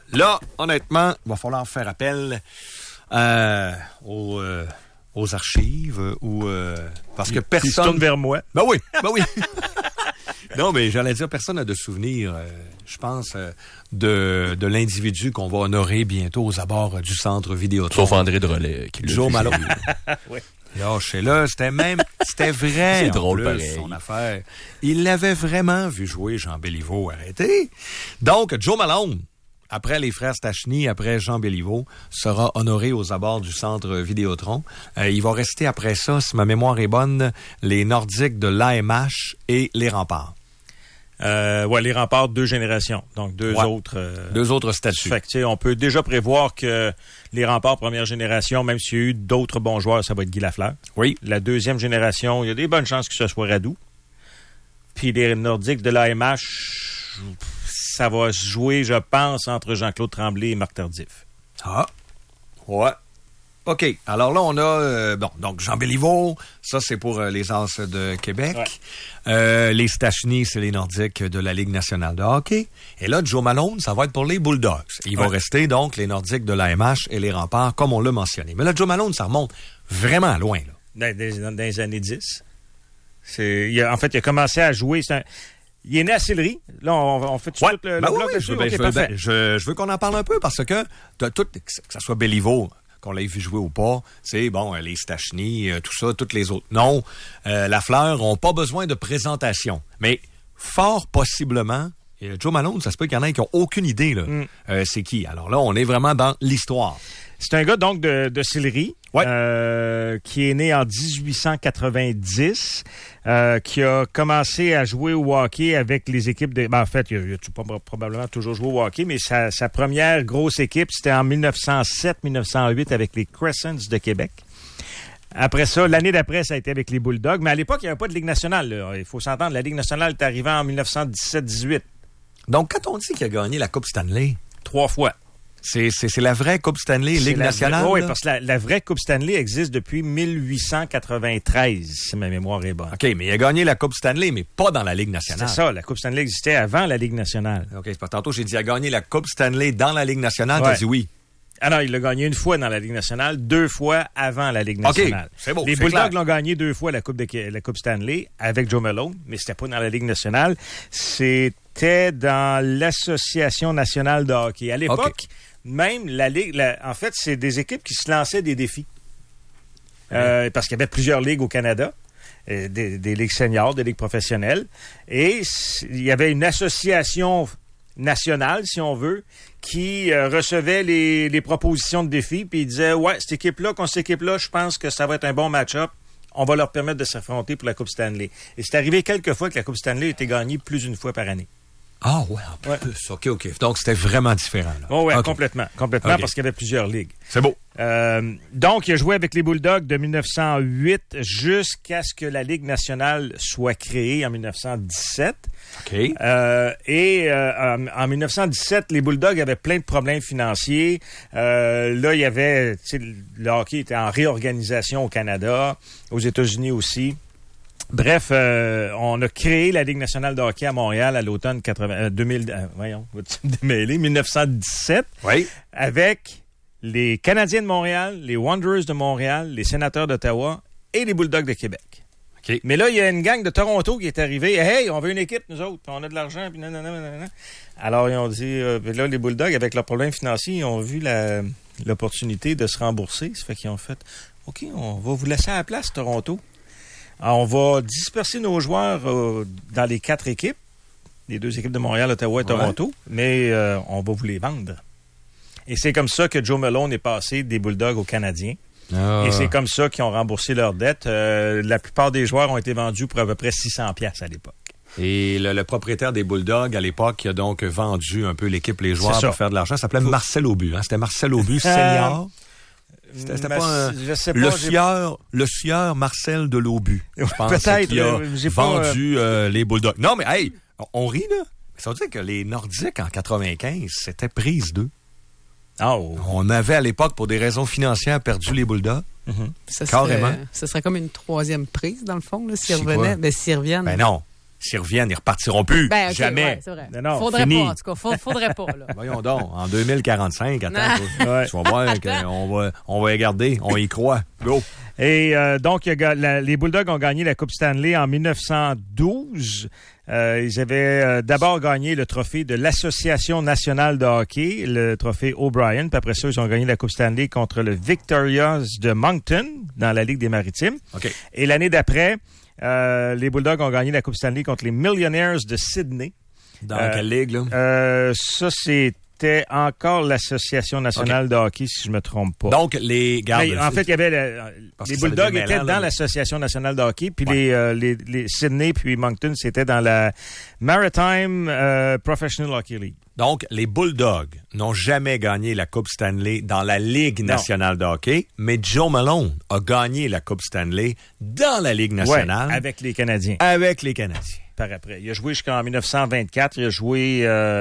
Là, honnêtement, il va falloir faire appel aux archives ou parce que personne... Il se tourne vers moi. Ben oui. Non, mais j'allais dire, personne n'a de souvenir, je pense, de l'individu qu'on va honorer bientôt aux abords du centre Vidéotron. Sauf André Drolet, qui Joe Malone. Oui. Lâchez-le, c'était vrai. C'est drôle, plus, pareil. son affaire. Il l'avait vraiment vu jouer, Jean Béliveau, arrêtez. Donc, Joe Malone, après les frères Stachny, après Jean Béliveau, sera honoré aux abords du centre Vidéotron. Il va rester après ça, si ma mémoire est bonne, les Nordiques de l'AMH et les Remparts. Les Remparts, 2 générations. Donc, deux autres statuts. Fait que, on peut déjà prévoir que les Remparts, première génération, même s'il y a eu d'autres bons joueurs, ça va être Guy Lafleur. Oui. La deuxième génération, il y a des bonnes chances que ce soit Radou. Puis les Nordiques de l'AMH, ça va se jouer, je pense, entre Jean-Claude Tremblay et Marc Tardif. Ah. Ouais. OK. Alors là, on a... donc, Jean Béliveau, ça, c'est pour les As de Québec. Ouais. Les Stachny, c'est les Nordiques de la Ligue nationale de hockey. Et là, Joe Malone, ça va être pour les Bulldogs. Il va rester, donc, les Nordiques de l'AMH et les Remparts, comme on l'a mentionné. Mais là, Joe Malone, ça remonte vraiment loin, là. Dans les années 10. Il a commencé à jouer... Il est né à Sillery. Là, on fait tout de suite le bloc dessus. Je veux qu'on en parle un peu parce que que ça soit Béliveau, qu'on l'ait vu jouer ou pas, c'est les Stachny, tout ça, toutes les autres. Non, Lafleur n'ont pas besoin de présentation. Mais fort possiblement, Joe Malone, ça se peut qu'il y en ait qui n'ont aucune idée, là. C'est qui? Alors là, on est vraiment dans l'histoire. C'est un gars, donc, de Sillery, qui est né en 1890, qui a commencé à jouer au hockey avec les équipes de... en fait, il a probablement toujours joué au hockey, mais sa première grosse équipe, c'était en 1907-1908 avec les Crescents de Québec. Après ça, l'année d'après, ça a été avec les Bulldogs, mais à l'époque, il n'y avait pas de Ligue nationale, là. Il faut s'entendre, la Ligue nationale est arrivée en 1917-18. Donc, quand on dit qu'il a gagné la Coupe Stanley... 3 fois. C'est la vraie Coupe Stanley, Ligue nationale? Oui, parce que la vraie Coupe Stanley existe depuis 1893, si ma mémoire est bonne. OK, mais il a gagné la Coupe Stanley, mais pas dans la Ligue nationale. C'est ça, la Coupe Stanley existait avant la Ligue nationale. OK, c'est pas tantôt, j'ai dit il a gagné la Coupe Stanley dans la Ligue nationale, tu as dit oui. Alors, il l'a gagné 1 fois dans la Ligue nationale, 2 fois avant la Ligue nationale. OK, c'est beau, les Bulldogs l'ont gagné 2 fois la Coupe Stanley avec Joe Malone, mais c'était pas dans la Ligue nationale. C'était dans l'Association nationale de hockey. À l'époque, même la Ligue... en fait, c'est des équipes qui se lançaient des défis. Parce qu'il y avait plusieurs ligues au Canada. Des ligues seniors, des ligues professionnelles. Et il y avait une association nationale, si on veut, qui recevait les propositions de défis, puis il disait, cette équipe-là, contre cette équipe-là, je pense que ça va être un bon match-up. On va leur permettre de s'affronter pour la Coupe Stanley. Et c'est arrivé quelques fois que la Coupe Stanley a été gagnée plus d'une fois par année. Ah ouais, en plus. OK. Donc, c'était vraiment différent. Oui, complètement, parce qu'il y avait plusieurs ligues. C'est beau. Donc, il a joué avec les Bulldogs de 1908 jusqu'à ce que la Ligue nationale soit créée en 1917. OK. En 1917, les Bulldogs avaient plein de problèmes financiers. Là, il y avait... Le hockey était en réorganisation au Canada, aux États-Unis aussi. Bref, on a créé la Ligue nationale de hockey à Montréal à l'automne 1917 avec les Canadiens de Montréal, les Wanderers de Montréal, les Sénateurs d'Ottawa et les Bulldogs de Québec. Okay. Mais là, il y a une gang de Toronto qui est arrivée. Hey, on veut une équipe, nous autres, on a de l'argent, puis nanana. Alors, ils ont dit, là, les Bulldogs, avec leurs problèmes financiers, ils ont vu l'opportunité de se rembourser. Ça fait qu'ils ont fait, OK, on va vous laisser à la place, Toronto. Alors, on va disperser nos joueurs dans les 4 équipes, les 2 équipes de Montréal, Ottawa et Toronto, mais on va vous les vendre. Et c'est comme ça que Joe Malone est passé des Bulldogs aux Canadiens. Et c'est comme ça qu'ils ont remboursé leurs dettes. La plupart des joueurs ont été vendus pour à peu près 600$ à l'époque. Et le propriétaire des Bulldogs, à l'époque, qui a donc vendu un peu l'équipe, les joueurs pour faire de l'argent, s'appelait Marcel Aubu. Hein? C'était Marcel Aubu, senior. C'était pas le sieur Marcel de l'Aubu, je pense, peut-être, qui a vendu les Bulldogs. Non, mais hey, on rit, là. Ça veut dire que les Nordiques, en 95, c'était prise d'eux. Oh. On avait, à l'époque, pour des raisons financières, perdu les Bulldogs. Carrément. Ce serait comme une 3e prise, dans le fond, là, s'ils revenaient. S'ils reviennent. Ben non. s'ils reviennent, ils repartiront plus. Ben, okay, jamais. Ouais, c'est vrai. Non, faudrait fini. pas, en tout cas. Faudrait pas, là. Voyons donc, en 2045, attends, tu vas voir qu'on va les garder, on y croit. Go! Et donc, les Bulldogs ont gagné la Coupe Stanley en 1912. Ils avaient d'abord gagné le trophée de l'Association nationale de hockey, le trophée O'Brien. Puis après ça, ils ont gagné la Coupe Stanley contre le Victorias de Moncton dans la Ligue des Maritimes. Okay. Et l'année d'après, les Bulldogs ont gagné la Coupe Stanley contre les Millionaires de Sydney. Dans quelle ligue, là? Ça, c'était encore l'Association nationale de hockey, si je me trompe pas. Donc, les gardes... En fait, il y avait les Bulldogs étaient dans l'Association nationale de hockey, puis les Sydney puis Moncton, c'était dans la Maritime Professional Hockey League. Donc, les Bulldogs n'ont jamais gagné la Coupe Stanley dans la Ligue nationale de hockey, mais Joe Malone a gagné la Coupe Stanley dans la Ligue nationale. Ouais, avec les Canadiens. Avec les Canadiens. Par après. Il a joué jusqu'en 1924. Il a joué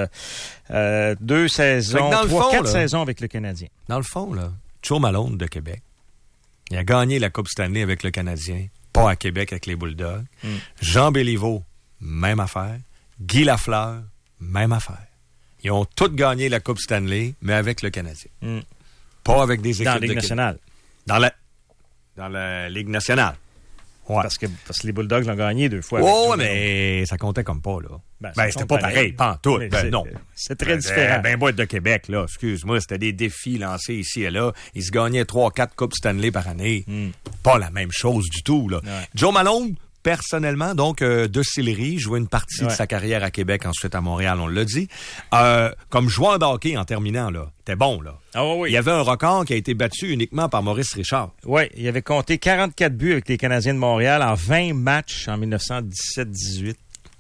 2 saisons, 4 saisons avec le Canadien. Dans le fond, là, Joe Malone de Québec, il a gagné la Coupe Stanley avec le Canadien, pas à Québec avec les Bulldogs. Jean Béliveau, même affaire. Guy Lafleur, même affaire. Ils ont tous gagné la Coupe Stanley, mais avec le Canadien. Pas avec des équipes dans la Ligue nationale. Dans la Ligue nationale. Ouais. Parce que les Bulldogs l'ont gagné 2 fois. Oh, mais ça comptait comme pas, là. C'était pas pareil, pas en tout. Non. C'est très différent. Boîte de Québec, là, excuse-moi, c'était des défis lancés ici et là. Ils se gagnaient 3-4 Coupes Stanley par année. Pas la même chose du tout, là. Ouais. Joe Malone, personnellement, donc, de Sillery, jouait une partie de sa carrière à Québec, ensuite à Montréal, on l'a dit. Comme joueur de hockey en terminant, là, t'es bon, là. Oui. Il y avait un record qui a été battu uniquement par Maurice Richard. Oui, il avait compté 44 buts avec les Canadiens de Montréal en 20 matchs en 1917-18.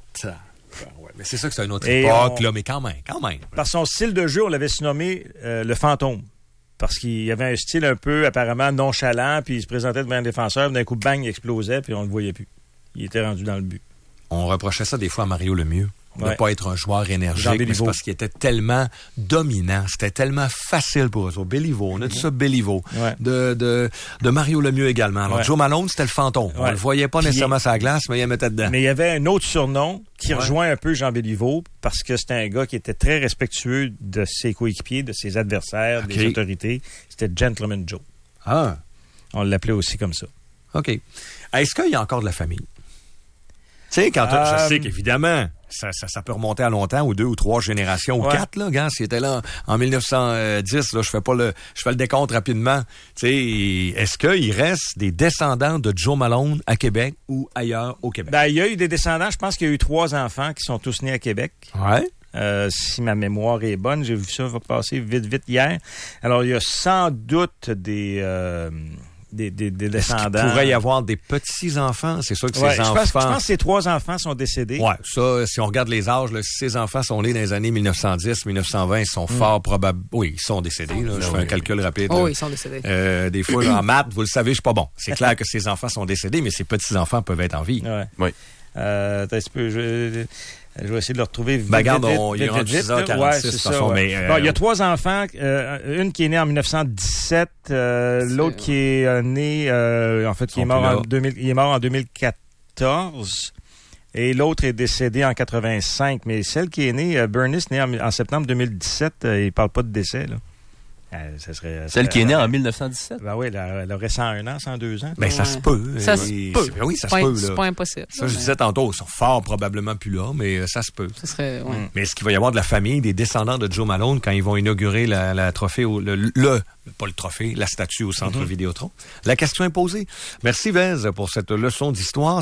Mais c'est ça que c'est une autre époque, là, mais quand même. Par son style de jeu, on l'avait surnommé le fantôme. Parce qu'il avait un style un peu, apparemment, nonchalant, puis il se présentait devant un défenseur, d'un coup, bang, il explosait, puis on le voyait plus. Il était rendu dans le but. On reprochait ça des fois à Mario Lemieux. De ne pas être un joueur énergique, mais c'est parce qu'il était tellement dominant. C'était tellement facile pour eux. Béliveau, on a dit ça, Béliveau. Ouais. De Mario Lemieux également. Alors, Joe Malone, c'était le fantôme. On le voyait pas nécessairement sur la glace, mais il le mettait dedans. Mais il y avait un autre surnom qui rejoint un peu Jean Béliveau, parce que c'était un gars qui était très respectueux de ses coéquipiers, de ses adversaires, des autorités. C'était Gentleman Joe. Ah. On l'appelait aussi comme ça. OK. Est-ce qu'il y a encore de la famille? Tu sais, quand je sais qu'évidemment, ça peut remonter à longtemps, ou 2 ou 3 générations, ou 4, là, gars, s'il était là en 1910, là, je fais le décompte rapidement. Tu sais, est-ce qu'il reste des descendants de Joe Malone à Québec ou ailleurs au Québec? Ben, il y a eu des descendants, je pense qu'il y a eu 3 enfants qui sont tous nés à Québec. Ouais. Si ma mémoire est bonne, j'ai vu ça passer vite hier. Alors, il y a sans doute des descendants. Il pourrait y avoir des petits-enfants. C'est sûr que ces enfants... Je pense que ces 3 enfants sont décédés. Ouais, ça, si on regarde les âges, là, si ces enfants sont nés dans les années 1910, 1920, ils sont fort probables... Oui, ils sont décédés. Là, je fais un calcul rapide. Oh, ils sont décédés. Des fois, en maths, vous le savez, je suis pas bon. C'est clair que ces enfants sont décédés, mais ces petits-enfants peuvent être en vie. Ouais. Oui. Je vais essayer de le retrouver vite. Regarde, il est rendu 6h46, de toute façon. Ouais. Il y a 3 enfants. Une qui est née en 1917, l'autre qui est né, qui est mort il est mort en 2014. Et l'autre est décédé en 85. Mais celle qui est née, Bernice, née en septembre 2017, il parle pas de décès, là. Celle qui est née en 1917? Ben oui, elle aurait 101 ans, 102 ans. Ben, ça se peut. Ça se peut. Oui, ça se peut. C'est pas impossible. Ça, je disais tantôt, ils sont fort probablement plus là, mais ça se peut. Ça serait, Mais est-ce qu'il va y avoir de la famille, des descendants de Joe Malone quand ils vont inaugurer la trophée, pas le trophée, la statue au Centre Vidéotron? La question est posée. Merci, Vez, pour cette leçon d'histoire.